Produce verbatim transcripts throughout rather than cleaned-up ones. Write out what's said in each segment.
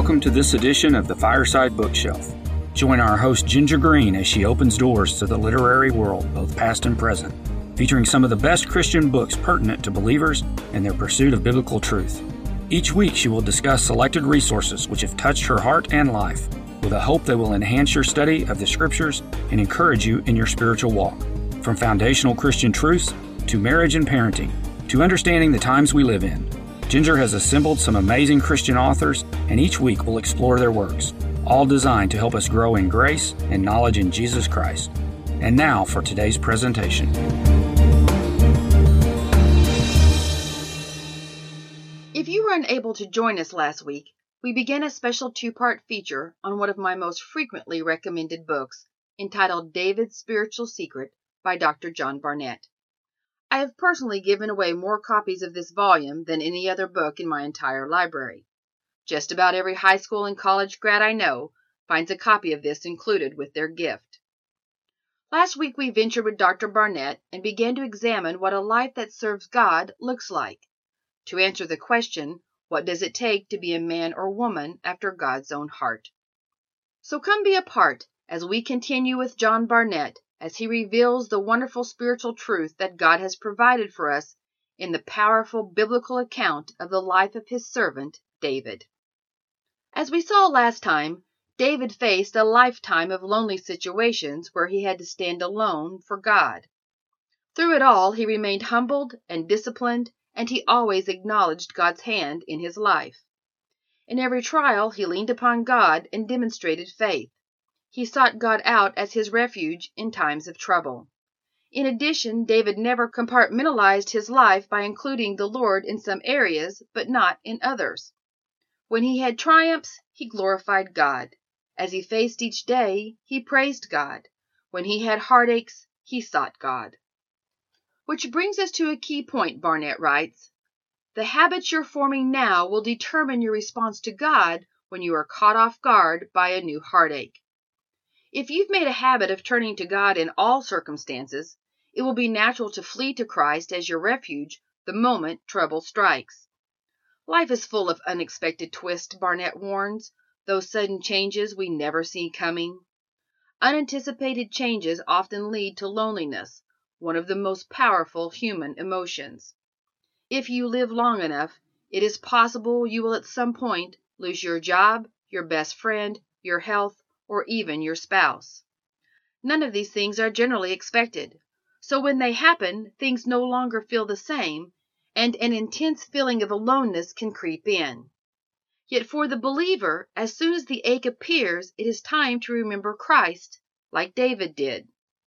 Welcome to this edition of the Fireside Bookshelf. Join our host Ginger Green as she opens doors to the literary world, both past and present, featuring some of the best Christian books pertinent to believers and their pursuit of biblical truth. Each week she will discuss selected resources which have touched her heart and life, with a hope they will enhance your study of the Scriptures and encourage you in your spiritual walk. From foundational Christian truths to marriage and parenting, to understanding the times we live in, Ginger has assembled some amazing Christian authors, and each week we'll explore their works, all designed to help us grow in grace and knowledge in Jesus Christ. And now for today's presentation. If you were unable to join us last week, we began a special two-part feature on one of my most frequently recommended books, entitled David's Spiritual Secret by Doctor John Barnett. I have personally given away more copies of this volume than any other book in my entire library. Just about every high school and college grad I know finds a copy of this included with their gift. Last week we ventured with Doctor Barnett and began to examine what a life that serves God looks like. To answer the question, what does it take to be a man or woman after God's own heart? So come be a part as we continue with John Barnett as he reveals the wonderful spiritual truth that God has provided for us in the powerful biblical account of the life of his servant, David. As we saw last time, David faced a lifetime of lonely situations where he had to stand alone for God. Through it all, he remained humbled and disciplined, and he always acknowledged God's hand in his life. In every trial, he leaned upon God and demonstrated faith. He sought God out as his refuge in times of trouble. In addition, David never compartmentalized his life by including the Lord in some areas, but not in others. When he had triumphs, he glorified God. As he faced each day, he praised God. When he had heartaches, he sought God. Which brings us to a key point, Barnett writes. The habits you're forming now will determine your response to God when you are caught off guard by a new heartache. If you've made a habit of turning to God in all circumstances, it will be natural to flee to Christ as your refuge the moment trouble strikes. Life is full of unexpected twists, Barnett warns, those sudden changes we never see coming. Unanticipated changes often lead to loneliness, one of the most powerful human emotions. If you live long enough, it is possible you will at some point lose your job, your best friend, your health, or even your spouse. None of these things are generally expected, so when they happen, things no longer feel the same, and an intense feeling of aloneness can creep in. Yet for the believer, as soon as the ache appears, it is time to remember Christ, like David did.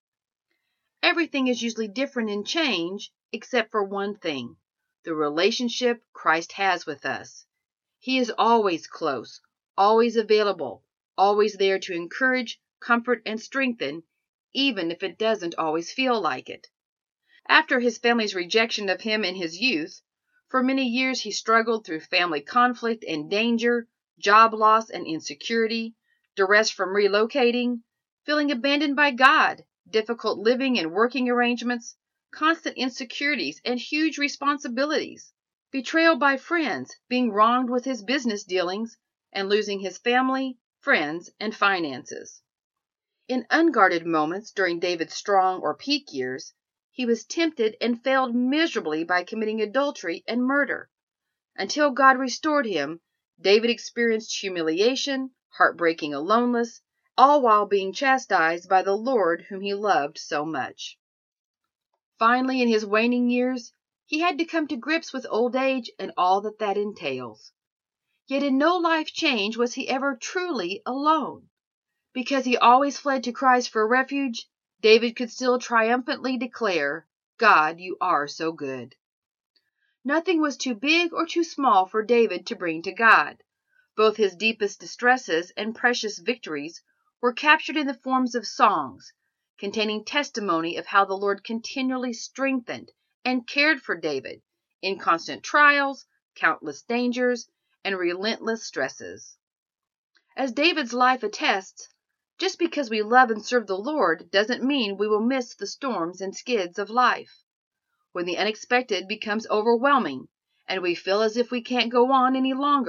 Everything is usually different in change, except for one thing, the relationship Christ has with us. He is always close, always available, always there to encourage, comfort, and strengthen, even if it doesn't always feel like it. After his family's rejection of him in his youth, for many years he struggled through family conflict and danger, job loss and insecurity, duress from relocating, feeling abandoned by God, difficult living and working arrangements, constant insecurities and huge responsibilities, betrayal by friends, being wronged with his business dealings, and losing his family, friends, and finances. In unguarded moments during David's strong or peak years, he was tempted and failed miserably by committing adultery and murder. Until God restored him, David experienced humiliation, heartbreaking aloneness, all while being chastised by the Lord whom he loved so much. Finally, in his waning years, he had to come to grips with old age and all that that entails. Yet in no life change was he ever truly alone. Because he always fled to Christ for refuge, David could still triumphantly declare, God, you are so good. Nothing was too big or too small for David to bring to God. Both his deepest distresses and precious victories were captured in the forms of songs, containing testimony of how the Lord continually strengthened and cared for David in constant trials, countless dangers, and relentless stresses. As David's life attests, just because we love and serve the Lord doesn't mean we will miss the storms and skids of life. When the unexpected becomes overwhelming and we feel as if we can't go on any longer,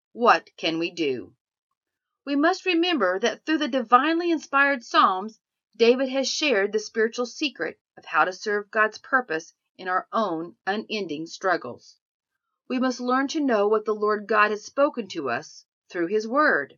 What can we do? We must remember that through the divinely inspired Psalms, David has shared the spiritual secret of how to serve God's purpose in our own unending struggles. We must learn to know what the Lord God has spoken to us through His Word.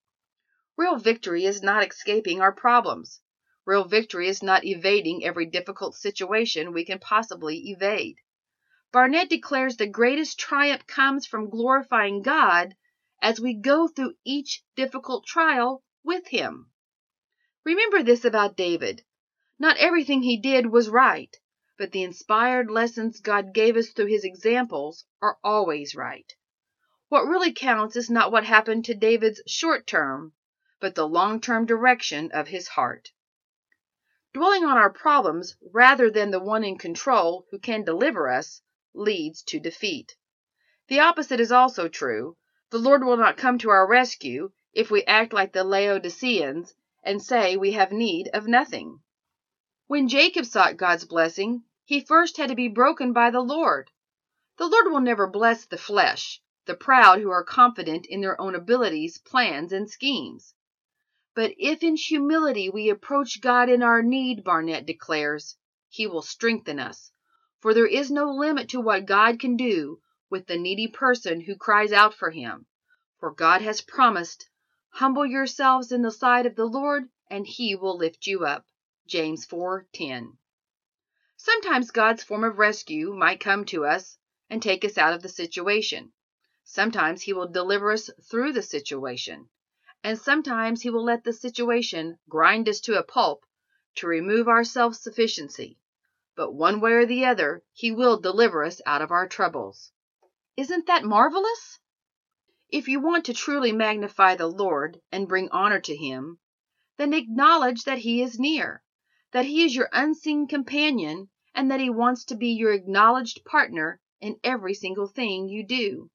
Real victory is not escaping our problems. Real victory is not evading every difficult situation we can possibly evade. Barnett declares the greatest triumph comes from glorifying God as we go through each difficult trial with Him. Remember this about David. Not everything he did was right, but the inspired lessons God gave us through His examples are always right. What really counts is not what happened to David's short term, but the long-term direction of his heart. Dwelling on our problems rather than the one in control who can deliver us leads to defeat. The opposite is also true. The Lord will not come to our rescue if we act like the Laodiceans and say we have need of nothing. When Jacob sought God's blessing, he first had to be broken by the Lord. The Lord will never bless the flesh, the proud who are confident in their own abilities, plans, and schemes. But if in humility we approach God in our need, Barnett declares, He will strengthen us. For there is no limit to what God can do with the needy person who cries out for Him. For God has promised, humble yourselves in the sight of the Lord, and He will lift you up. James four ten. Sometimes God's form of rescue might come to us and take us out of the situation. Sometimes He will deliver us through the situation. And sometimes He will let the situation grind us to a pulp to remove our self-sufficiency. But one way or the other, He will deliver us out of our troubles. Isn't that marvelous? If you want to truly magnify the Lord and bring honor to Him, then acknowledge that He is near, that He is your unseen companion, and that He wants to be your acknowledged partner in every single thing you do.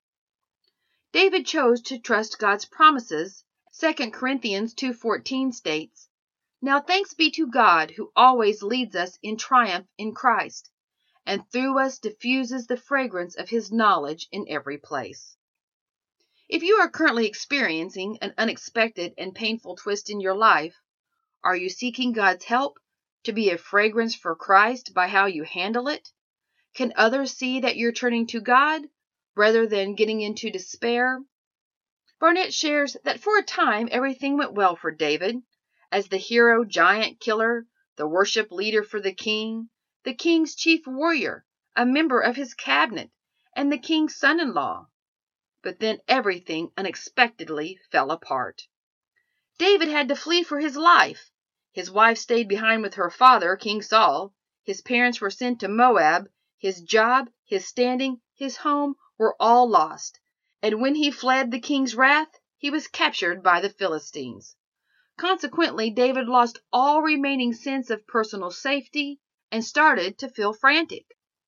David chose to trust God's promises. Second Corinthians two fourteen states, Now thanks be to God who always leads us in triumph in Christ, and through us diffuses the fragrance of His knowledge in every place. If you are currently experiencing an unexpected and painful twist in your life, are you seeking God's help to be a fragrance for Christ by how you handle it? Can others see that you're turning to God rather than getting into despair? Barnett shares that for a time everything went well for David. As the hero giant killer, the worship leader for the king, the king's chief warrior, a member of his cabinet, and the king's son-in-law. But then everything unexpectedly fell apart. David had to flee for his life. His wife stayed behind with her father, King Saul. His parents were sent to Moab. His job, his standing, his home were all lost. And when he fled the king's wrath, he was captured by the Philistines. Consequently, David lost all remaining sense of personal safety and started to feel frantic.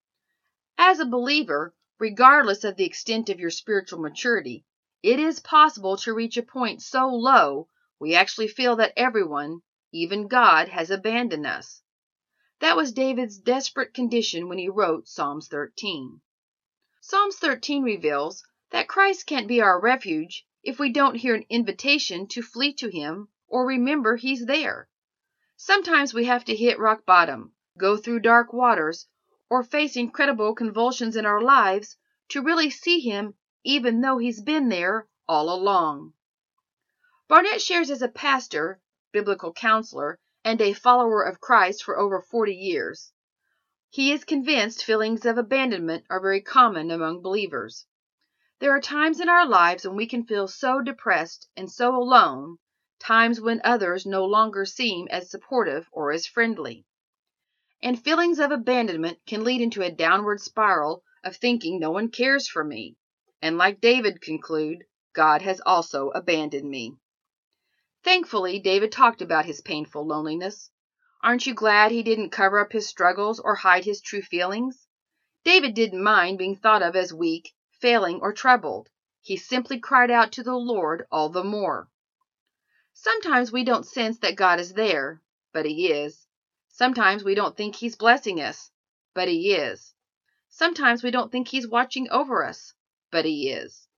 As a believer, regardless of the extent of your spiritual maturity, it is possible to reach a point so low we actually feel that everyone, even God, has abandoned us. That was David's desperate condition when he wrote Psalms thirteen. Psalms thirteen reveals that Christ can't be our refuge if we don't hear an invitation to flee to Him or remember He's there. Sometimes we have to hit rock bottom, go through dark waters, or face incredible convulsions in our lives to really see Him even though He's been there all along. Barnett shares as a pastor, biblical counselor, and a follower of Christ for over forty years. He is convinced feelings of abandonment are very common among believers. There are times in our lives when we can feel so depressed and so alone, times when others no longer seem as supportive or as friendly. And feelings of abandonment can lead into a downward spiral of thinking no one cares for me, and like David conclude, God has also abandoned me. Thankfully, David talked about his painful loneliness. Aren't you glad he didn't cover up his struggles or hide his true feelings? David didn't mind being thought of as weak, failing, or troubled. He simply cried out to the Lord all the more. Sometimes we don't sense that God is there, but He is. Sometimes we don't think He's blessing us, but He is. Sometimes we don't think He's watching over us, but He is.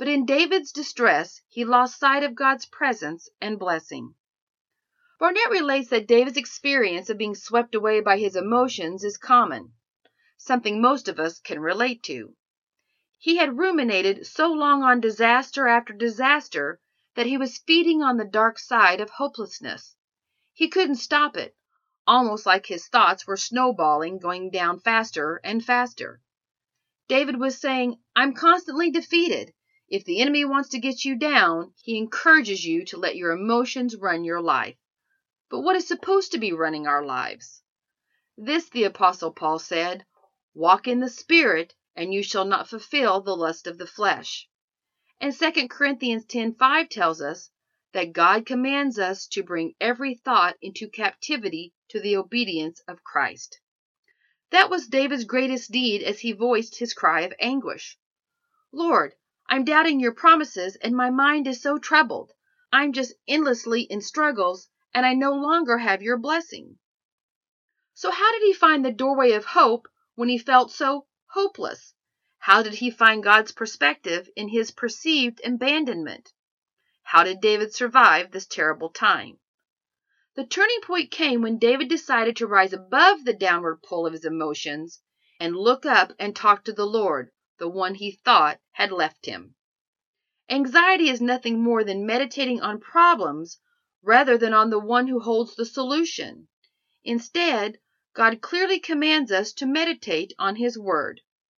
But in David's distress, he lost sight of God's presence and blessing. Barnett relates that David's experience of being swept away by his emotions is common, something most of us can relate to. He had ruminated so long on disaster after disaster that he was feeding on the dark side of hopelessness. He couldn't stop it, almost like his thoughts were snowballing, going down faster and faster. David was saying, I'm constantly defeated. If the enemy wants to get you down, he encourages you to let your emotions run your life. But what is supposed to be running our lives? This, the Apostle Paul said, walk in the Spirit, and you shall not fulfill the lust of the flesh. And Second Corinthians ten five tells us that God commands us to bring every thought into captivity to the obedience of Christ. That was David's greatest deed as he voiced his cry of anguish. Lord, I'm doubting your promises, and my mind is so troubled. I'm just endlessly in struggles, and I no longer have your blessing. So how did he find the doorway of hope when he felt so hopeless? How did he find God's perspective in his perceived abandonment? How did David survive this terrible time? The turning point came when David decided to rise above the downward pull of his emotions and look up and talk to the Lord, the one he thought had left him. Anxiety is nothing more than meditating on problems rather than on the one who holds the solution. Instead, God clearly commands us to meditate on his word.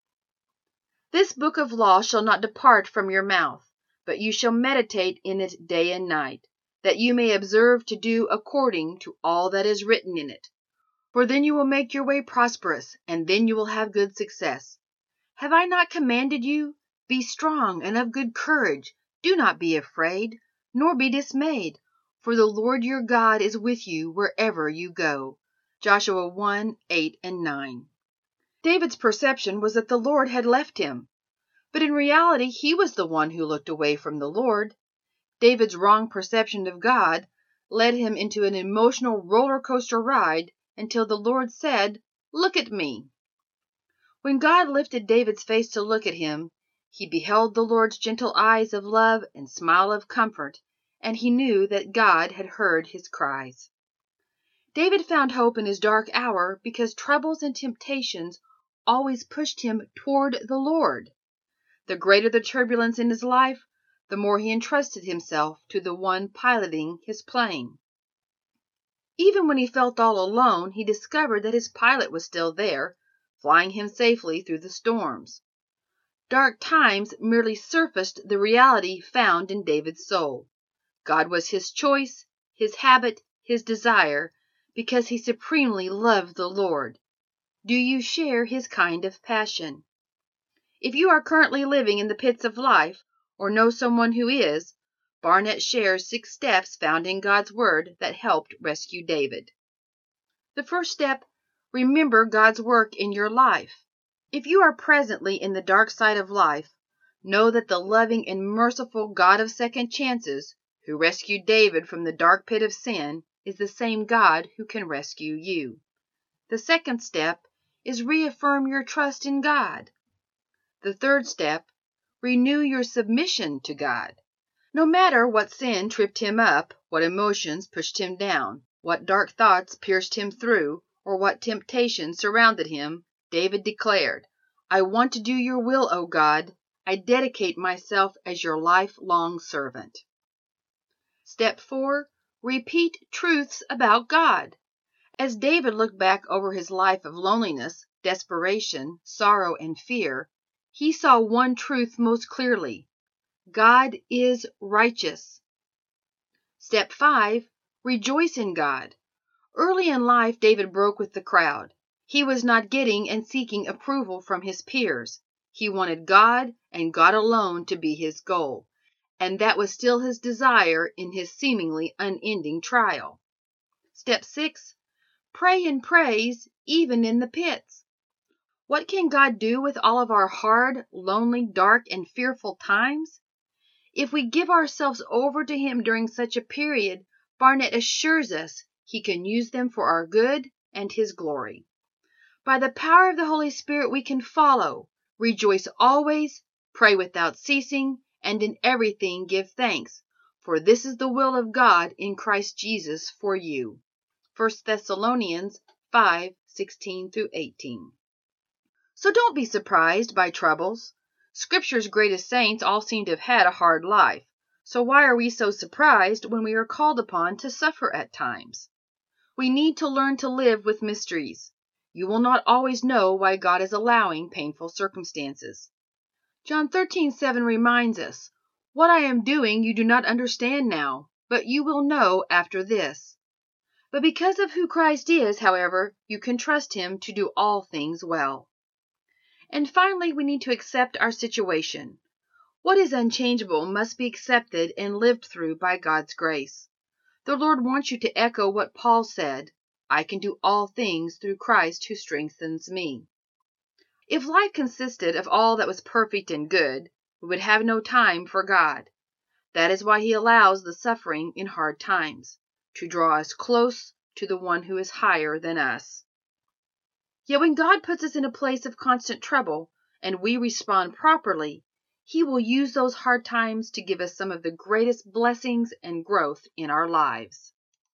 This book of law shall not depart from your mouth, but you shall meditate in it day and night, that you may observe to do according to all that is written in it. For then you will make your way prosperous, and then you will have good success. Have I not commanded you? Be strong and of good courage. Do not be afraid, nor be dismayed, for the Lord your God is with you wherever you go. Joshua one, eight and nine. David's perception was that the Lord had left him, but in reality he was the one who looked away from the Lord. David's wrong perception of God led him into an emotional roller coaster ride until the Lord said, "Look at me." When God lifted David's face to look at him, he beheld the Lord's gentle eyes of love and smile of comfort, and he knew that God had heard his cries. David found hope in his dark hour because troubles and temptations always pushed him toward the Lord. The greater the turbulence in his life, the more he entrusted himself to the one piloting his plane. Even when he felt all alone, he discovered that his pilot was still there, flying him safely through the storms. Dark times merely surfaced the reality found in David's soul. God was his choice, his habit, his desire, because he supremely loved the Lord. Do you share his kind of passion? If you are currently living in the pits of life, or know someone who is, Barnett shares six steps found in God's Word that helped rescue David. The first step, remember God's work in your life. If you are presently in the dark side of life, know that the loving and merciful God of second chances, who rescued David from the dark pit of sin, is the same God who can rescue you. The second step is reaffirm your trust in God. The third step, renew your submission to God. No matter what sin tripped him up, what emotions pushed him down, what dark thoughts pierced him through, or what temptation surrounded him, David declared, I want to do your will, O God. I dedicate myself as your lifelong servant. Step four, repeat truths about God. As David looked back over his life of loneliness, desperation, sorrow, and fear, he saw one truth most clearly. God is righteous. Step five, rejoice in God. Early in life, David broke with the crowd. He was not getting and seeking approval from his peers. He wanted God and God alone to be his goal, and that was still his desire in his seemingly unending trial. Step six, pray and praise even in the pits. What can God do with all of our hard, lonely, dark, and fearful times? If we give ourselves over to him during such a period, Barnett assures us he can use them for our good and his glory. By the power of the Holy Spirit we can follow, rejoice always, pray without ceasing, and in everything give thanks, for this is the will of God in Christ Jesus for you. First Thessalonians five sixteen through eighteen. So don't be surprised by troubles. Scripture's greatest saints all seem to have had a hard life. So why are we so surprised when we are called upon to suffer at times? We need to learn to live with mysteries. You will not always know why God is allowing painful circumstances. John thirteen seven reminds us, "What I am doing you do not understand now, but you will know after this." But because of who Christ is, however, you can trust him to do all things well. And finally, we need to accept our situation. What is unchangeable must be accepted and lived through by God's grace. The Lord wants you to echo what Paul said, "I can do all things through Christ who strengthens me." If life consisted of all that was perfect and good, we would have no time for God. That is why he allows the suffering in hard times, to draw us close to the one who is higher than us. Yet when God puts us in a place of constant trouble, and we respond properly, he will use those hard times to give us some of the greatest blessings and growth in our lives.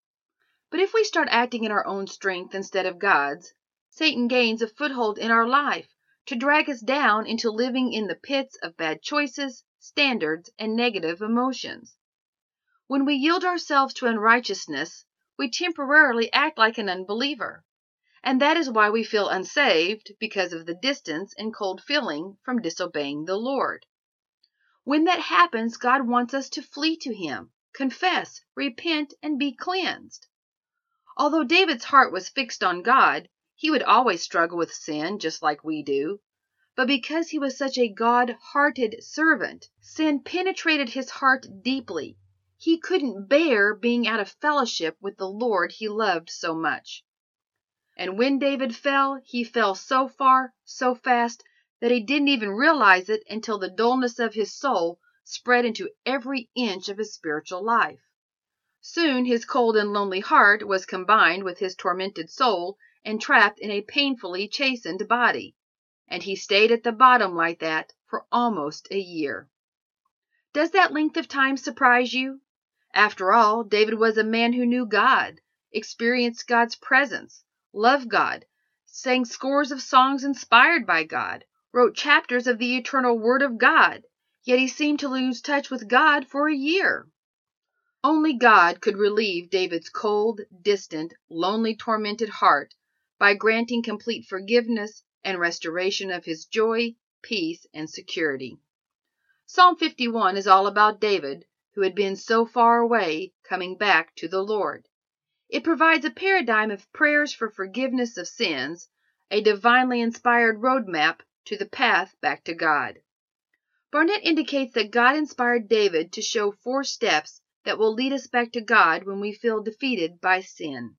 But if we start acting in our own strength instead of God's, Satan gains a foothold in our life to drag us down into living in the pits of bad choices, standards, and negative emotions. When we yield ourselves to unrighteousness, we temporarily act like an unbeliever. And that is why we feel unsaved, because of the distance and cold feeling from disobeying the Lord. When that happens, God wants us to flee to him, confess, repent, and be cleansed. Although David's heart was fixed on God, he would always struggle with sin just like we do. But because he was such a God-hearted servant, sin penetrated his heart deeply. He couldn't bear being out of fellowship with the Lord he loved so much. And when David fell, he fell so far, so fast, that he didn't even realize it until the dullness of his soul spread into every inch of his spiritual life. Soon his cold and lonely heart was combined with his tormented soul and trapped in a painfully chastened body, and he stayed at the bottom like that for almost a year. Does that length of time surprise you? After all, David was a man who knew God, experienced God's presence, loved God, sang scores of songs inspired by God, wrote chapters of the eternal Word of God, yet he seemed to lose touch with God for a year. Only God could relieve David's cold, distant, lonely, tormented heart by granting complete forgiveness and restoration of his joy, peace, and security. Psalm fifty-one is all about David, who had been so far away, coming back to the Lord. It provides a paradigm of prayers for forgiveness of sins, a divinely inspired roadmap to the path back to God. Barnett indicates that God inspired David to show four steps that will lead us back to God when we feel defeated by sin.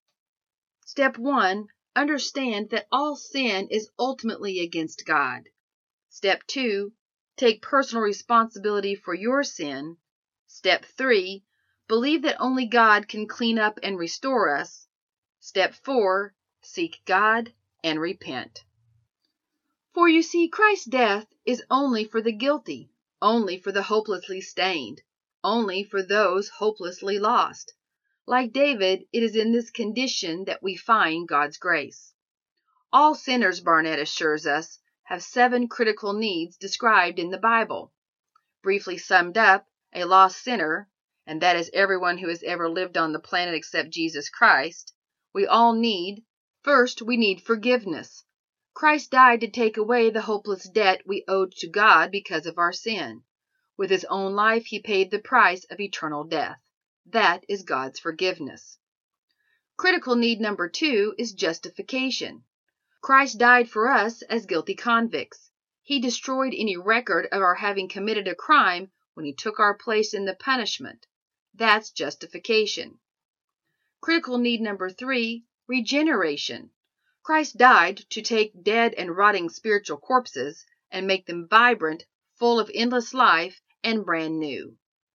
Step one, understand that all sin is ultimately against God. Step two, take personal responsibility for your sin. Step three, believe that only God can clean up and restore us. Step four, seek God and repent. For you see, Christ's death is only for the guilty, only for the hopelessly stained, only for those hopelessly lost. Like David, it is in this condition that we find God's grace. All sinners, Barnett assures us, have seven critical needs described in the Bible. Briefly summed up, a lost sinner, and that is everyone who has ever lived on the planet except Jesus Christ, we all need, first, we need forgiveness. Christ died to take away the hopeless debt we owed to God because of our sin. With his own life, he paid the price of eternal death. That is God's forgiveness. Critical need number two is justification. Christ died for us as guilty convicts. He destroyed any record of our having committed a crime when he took our place in the punishment. That's justification. Critical need number three, regeneration. Christ died to take dead and rotting spiritual corpses and make them vibrant, full of endless life, and brand new.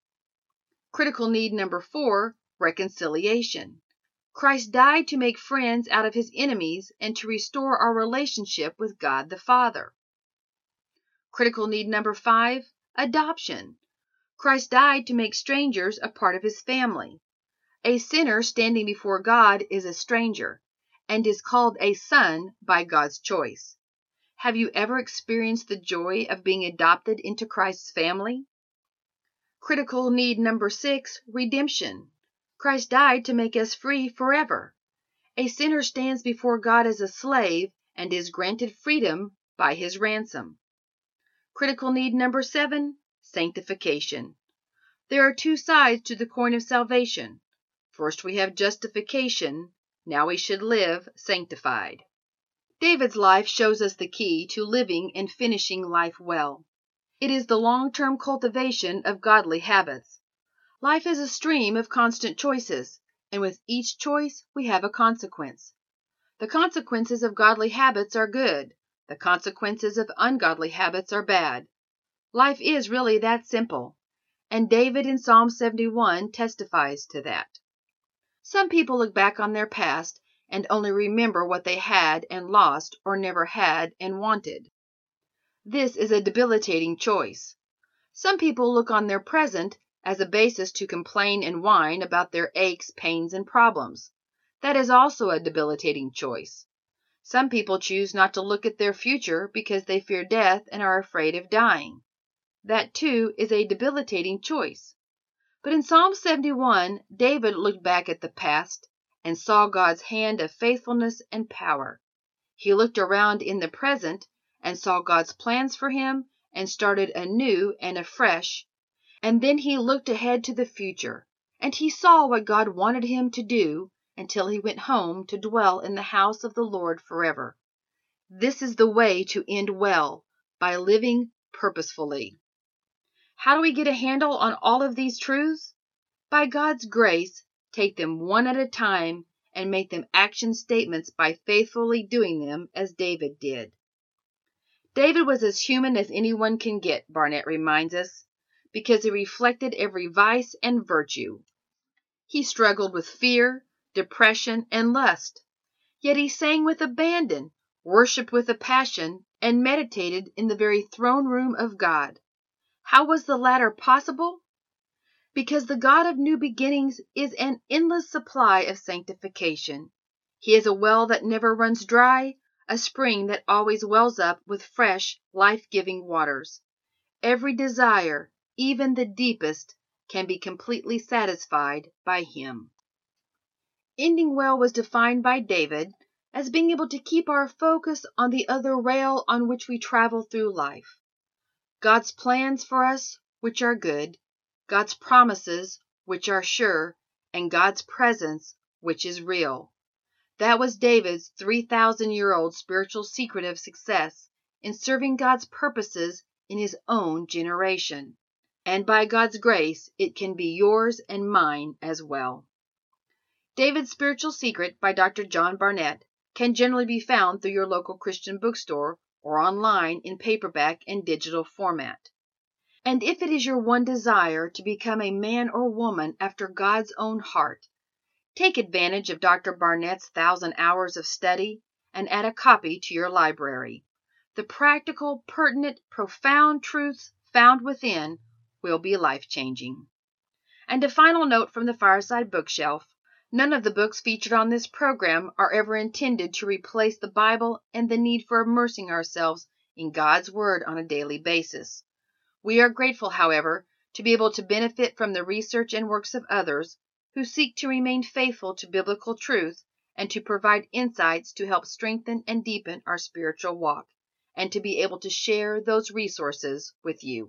Critical need number four, reconciliation. Christ died to make friends out of his enemies and to restore our relationship with God the Father. Critical need number five, Adoption. Christ died to make strangers a part of his family. A sinner standing before God is a stranger and is called a son by God's choice. Have you ever experienced the joy of being adopted into Christ's family? Critical need number six, redemption. Christ died to make us free forever. A sinner stands before God as a slave and is granted freedom by his ransom. Critical need number seven, sanctification. There are two sides to the coin of salvation. First we have justification. Now we should live sanctified. David's life shows us the key to living and finishing life well. It is the long-term cultivation of godly habits. Life is a stream of constant choices, and with each choice we have a consequence. The consequences of godly habits are good. The consequences of ungodly habits are bad. Life is really that simple, and David in Psalm seventy-one testifies to that. Some people look back on their past and only remember what they had and lost or never had and wanted. This is a debilitating choice. Some people look on their present as a basis to complain and whine about their aches, pains, and problems. That is also a debilitating choice. Some people choose not to look at their future because they fear death and are afraid of dying. That too is a debilitating choice. But in Psalm seventy-one, David looked back at the past and saw God's hand of faithfulness and power. He looked around in the present and saw God's plans for him and started anew and afresh. And then he looked ahead to the future, and he saw what God wanted him to do until he went home to dwell in the house of the Lord forever. This is the way to end well, by living purposefully. How do we get a handle on all of these truths? By God's grace, take them one at a time and make them action statements by faithfully doing them as David did. David was as human as anyone can get, Barnett reminds us, because he reflected every vice and virtue. He struggled with fear, depression, and lust. Yet he sang with abandon, worshiped with a passion, and meditated in the very throne room of God. How was the latter possible? Because the God of new beginnings is an endless supply of sanctification. He is a well that never runs dry, a spring that always wells up with fresh, life-giving waters. Every desire, even the deepest, can be completely satisfied by him. Ending well was defined by David as being able to keep our focus on the other rail on which we travel through life. God's plans for us, which are good, God's promises, which are sure, and God's presence, which is real. That was David's three thousand year old spiritual secret of success in serving God's purposes in his own generation. And by God's grace, it can be yours and mine as well. David's Spiritual Secret by Doctor John Barnett can generally be found through your local Christian bookstore or online in paperback and digital format. And if it is your one desire to become a man or woman after God's own heart, take advantage of Doctor Barnett's thousand hours of study and add a copy to your library. The practical, pertinent, profound truths found within will be life-changing. And a final note from the Fireside Bookshelf. None of the books featured on this program are ever intended to replace the Bible and the need for immersing ourselves in God's Word on a daily basis. We are grateful, however, to be able to benefit from the research and works of others who seek to remain faithful to biblical truth and to provide insights to help strengthen and deepen our spiritual walk, and to be able to share those resources with you.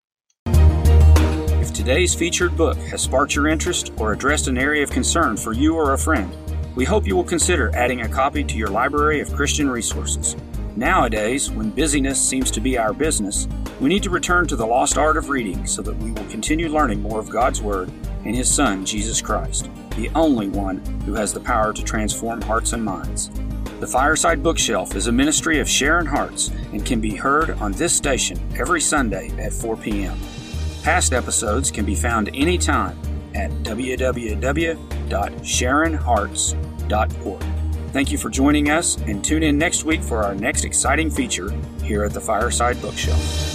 If today's featured book has sparked your interest or addressed an area of concern for you or a friend, we hope you will consider adding a copy to your library of Christian resources. Nowadays, when busyness seems to be our business, we need to return to the lost art of reading so that we will continue learning more of God's Word and His Son, Jesus Christ, the only one who has the power to transform hearts and minds. The Fireside Bookshelf is a ministry of Sharon Hearts and can be heard on this station every Sunday at four p.m. Past episodes can be found anytime at w w w dot sharon hearts dot org. Thank you for joining us, and tune in next week for our next exciting feature here at the Fireside Bookshelf.